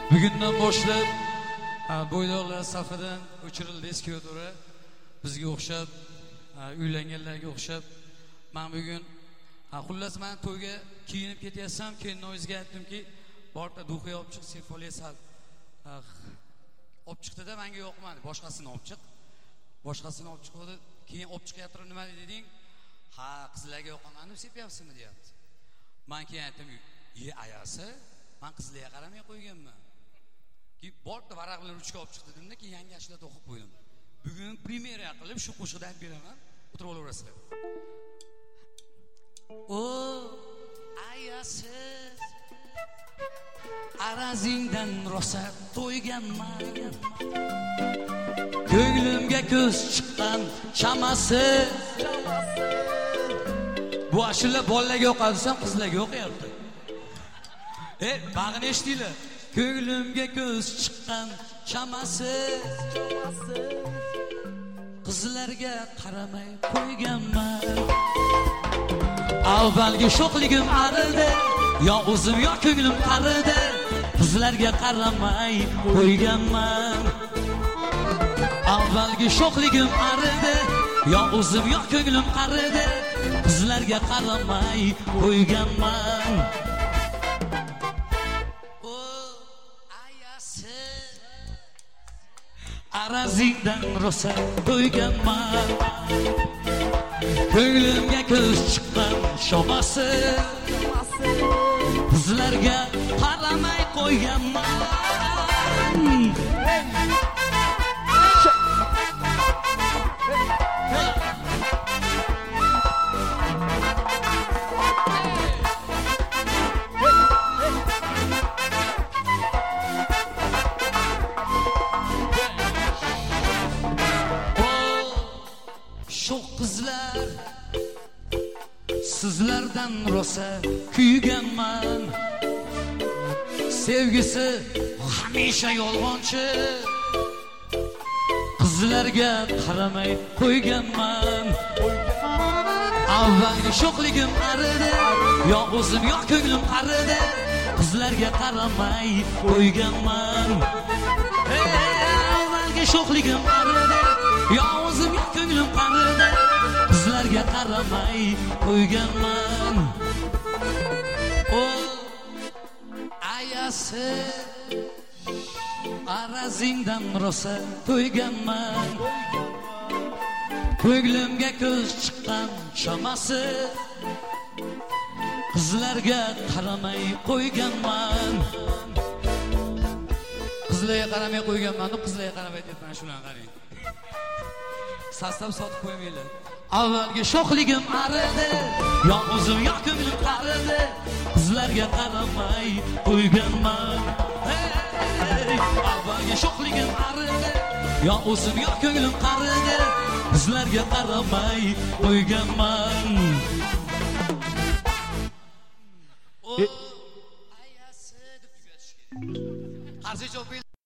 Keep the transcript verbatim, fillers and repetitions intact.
Bugundan boshlab bo'ydoqlar safidan o'chirildi eski yo'ldo'ra. Bizga o'xshab, uylanganlarga o'xshab. Men bugun xullas men to'yga kiyinib ketyapsam, keyin noizga aytdimki, borda duxi olib chiq, sirfoliya sal olib chiqdi-da, menga yoqmadi. Boshqasini olib chiq. Boshqasini olib chiqdi. Keyin olib chiqayotib nima deding? Ha, qizlarga yoqmadi deb sepyapsizmi deyapti. Men keyin aytdim, "Ye ayasi, men qizlarga qaramay qo'yganman." Ki borda varaq bilan ruchka olib chiqdi dedimda, keyin yangi ashula o'qib qo'ydim. Bugun premyera qilib shu qo'shiqni aytib beraman. O'tirib olaverasizlar. O ayasi, arazingdan rosa to'yganman. Ko'nglimga ko'z chiqqan chamasi. Bu ashula bolalarga yoqadi desam, qizlarga yoqyapti. E, bag'ini eshitdinglar? Ko'nglimga ko'z chiqqan chamasi. Qizlarga qaramay qo'yganman. Avvalgi sho'qligim aridi, yo o'zim yo ko'nglim qaridi. Qizlarga qaramay qo'yganman. Avvalgi sho'qligim aridi, yo o'zim yo ko'nglim qaridi. Qizlarga qaramay qo'yganman. O ayasi, arazingdan rosa to'yganman. Ko'nglimga ko'z chiqqan shomasi. Qizlarga qaramay qo'yganman. Sho'q qizlar, sizlardan rosa kuyganman. Sevgisi hamisha yolg'onchi. Qizlarga qaramay qo'yganman. Avvalgi sho'qligim aridi, yo o'zim yo ko'nglim qaridi. Qizlarga qaramay qo'yganman. Avvalgi sho'qligim aridi, yo o'zim yo ko'nglim qaridi. Qizlarga qaramay qo'yganman. O ayasi, arazingdan rosa to'yganman. Ko'nglimga ko'z chiqqan chamasi. Qizlarga qaramay qo'yganman. Qizlarga qaramay qo'yganman, qizlarga qaramay aytayapman, shundan qarang. Sastav sotib qo'ymaylar. Avvalgi sho'qligim aridi, yo o'zim yo ko'nglim qaridi. Qizlarga qaramay qo'yganman. Avvalgi sho'qligim aridi, yo o'zim yo ko'nglim qaridi. Qizlarga qaramay qo'yganman. O ayasi deb tugatish kerak. Qarshi javob